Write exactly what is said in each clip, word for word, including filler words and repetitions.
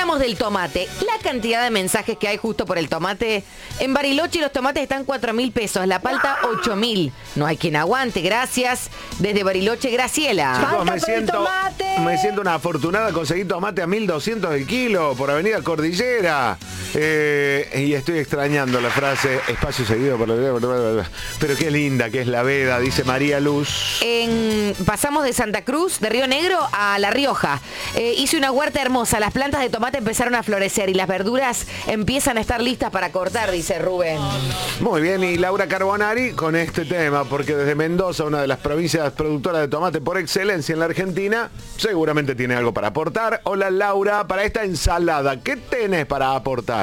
hablamos del tomate. La cantidad de mensajes que hay justo por el tomate. En Bariloche los tomates están cuatro mil pesos, la palta ocho mil. No hay quien aguante, gracias. Desde Bariloche, Graciela. Chicos, me siento, me siento una afortunada. Conseguí tomate a mil doscientos el kilo por Avenida Cordillera. Eh, y estoy extrañando la frase espacio seguido por la... Pero qué linda que es la veda, dice María Luz. En, pasamos de Santa Cruz, de Río Negro, a La Rioja. Eh, hice una huerta hermosa, las plantas de tomate empezaron a florecer y las verduras empiezan a estar listas para cortar, dice Rubén. Muy bien, y Laura Carbonari con este tema, porque desde Mendoza, una de las provincias productoras de tomate por excelencia en la Argentina, seguramente tiene algo para aportar. Hola Laura, para esta ensalada, ¿qué tenés para aportar?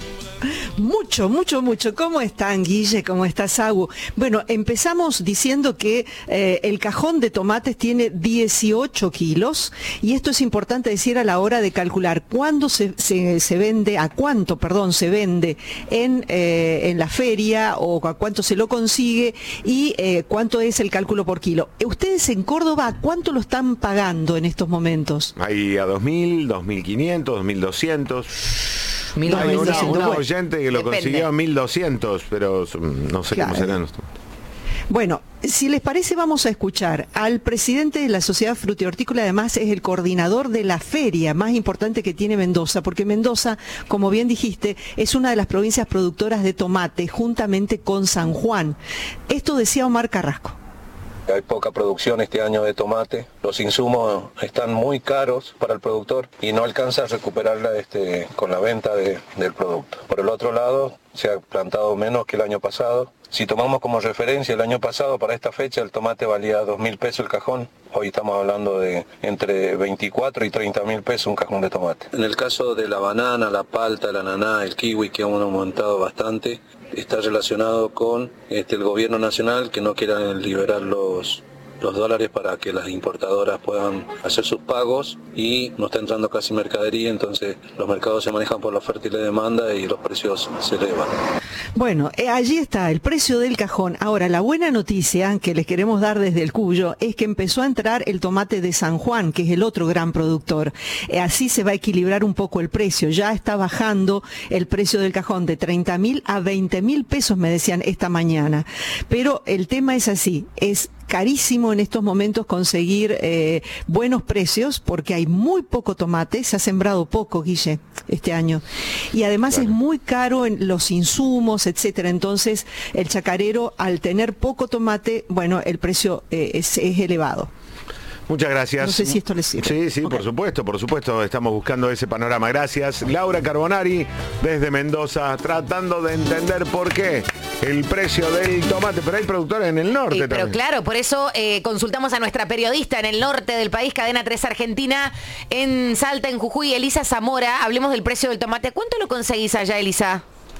Mucho, mucho, mucho. ¿Cómo están, Guille? ¿Cómo estás, Agu? Bueno, empezamos diciendo que eh, el cajón de tomates tiene dieciocho kilos y esto es importante decir a la hora de calcular cuándo se, se, se vende, a cuánto, perdón, se vende en, eh, en la feria o a cuánto se lo consigue y eh, cuánto es el cálculo por kilo. ¿Ustedes en Córdoba a cuánto lo están pagando en estos momentos? Ahí a dos mil, dos mil quinientos, dos mil doscientos. Hay una, una bueno, oyente que lo depende. consiguió a mil doscientos, pero no sé Claro. cómo serán los tomates. Bueno, si les parece vamos a escuchar al presidente de la Sociedad Frutihortícola, además es el coordinador de la feria más importante que tiene Mendoza, porque Mendoza, como bien dijiste, es una de las provincias productoras de tomate, juntamente con San Juan. Esto decía Omar Carrasco. Hay poca producción este año de tomate, los insumos están muy caros para el productor y no alcanza a recuperarla este, con la venta de, del producto. Por el otro lado, se ha plantado menos que el año pasado. Si tomamos como referencia el año pasado, para esta fecha el tomate valía dos mil pesos el cajón. Hoy estamos hablando de entre veinticuatro y treinta mil pesos un cajón de tomate. En el caso de la banana, la palta, el ananá, el kiwi, que han aumentado bastante, está relacionado con este, el gobierno nacional que no quiera liberar los, los dólares para que las importadoras puedan hacer sus pagos y no está entrando casi mercadería, entonces los mercados se manejan por la oferta y la demanda y los precios se elevan. Bueno, eh, allí está el precio del cajón. Ahora, la buena noticia que les queremos dar desde el Cuyo es que empezó a entrar el tomate de San Juan, que es el otro gran productor. Eh, así se va a equilibrar un poco el precio. Ya está bajando el precio del cajón de treinta mil a veinte mil pesos, me decían esta mañana. Pero el tema es así, es carísimo en estos momentos conseguir eh, buenos precios porque hay muy poco tomate, se ha sembrado poco, Guille, este año. Y además claro, es muy caro en los insumos, etcétera. Entonces, el chacarero, al tener poco tomate, bueno, el precio eh, es, es elevado. Muchas gracias. No sé si esto les sirve. Sí, sí, okay. por supuesto, por supuesto, estamos buscando ese panorama. Gracias. Laura Carbonari, desde Mendoza, tratando de entender por qué el precio del tomate, pero hay productores en el norte sí, también. Pero claro, por eso eh, consultamos a nuestra periodista en el norte del país, Cadena tres Argentina, en Salta, en Jujuy, Elisa Zamora. Hablemos del precio del tomate. ¿Cuánto lo conseguís allá, Elisa?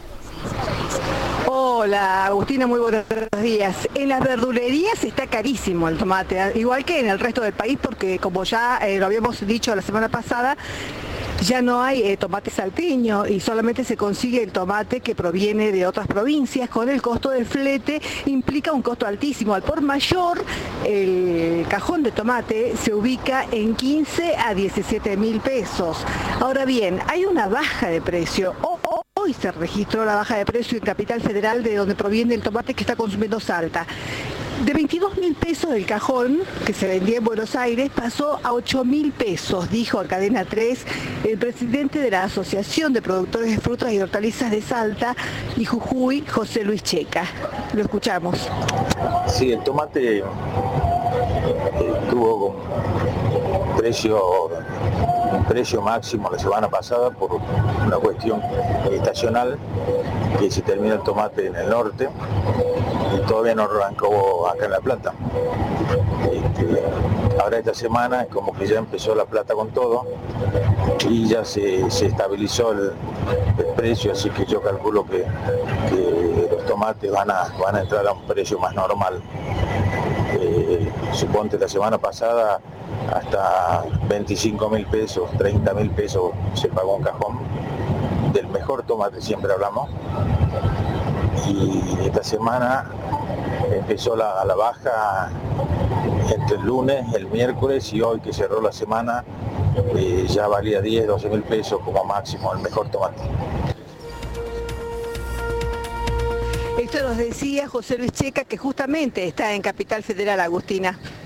Hola Agustina, muy buenos días. En las verdulerías está carísimo el tomate, igual que en el resto del país, porque como ya eh, lo habíamos dicho la semana pasada, ya no hay eh, tomate salteño y solamente se consigue el tomate que proviene de otras provincias. Con el costo del flete implica un costo altísimo. Al por mayor, el cajón de tomate se ubica en quince a diecisiete mil pesos. Ahora bien, hay una baja de precio. Oh, oh, Hoy se registró la baja de precio en Capital Federal, de donde proviene el tomate que está consumiendo Salta. De veintidós mil pesos del cajón, que se vendía en Buenos Aires, pasó a ocho mil pesos, dijo a Cadena tres el presidente de la Asociación de Productores de Frutas y Hortalizas de Salta y Jujuy, José Luis Checa. Lo escuchamos. Sí, el tomate eh, tuvo un precio, un precio máximo la semana pasada por una cuestión estacional, que se termina el tomate en el norte y todavía no arrancó acá en La Plata. Este, ahora esta semana es como que ya empezó La Plata con todo y ya se, se estabilizó el, el precio, así que yo calculo que, que los tomates van a, van a entrar a un precio más normal. Eh, suponte la semana pasada hasta veinticinco mil pesos, treinta mil pesos se pagó un cajón del mejor tomate, siempre hablamos, y esta semana empezó la, la baja entre el lunes, el miércoles y hoy que cerró la semana eh, ya valía diez, doce mil pesos como máximo el mejor tomate. Esto nos decía José Luis Checa, que justamente está en Capital Federal, Agustina.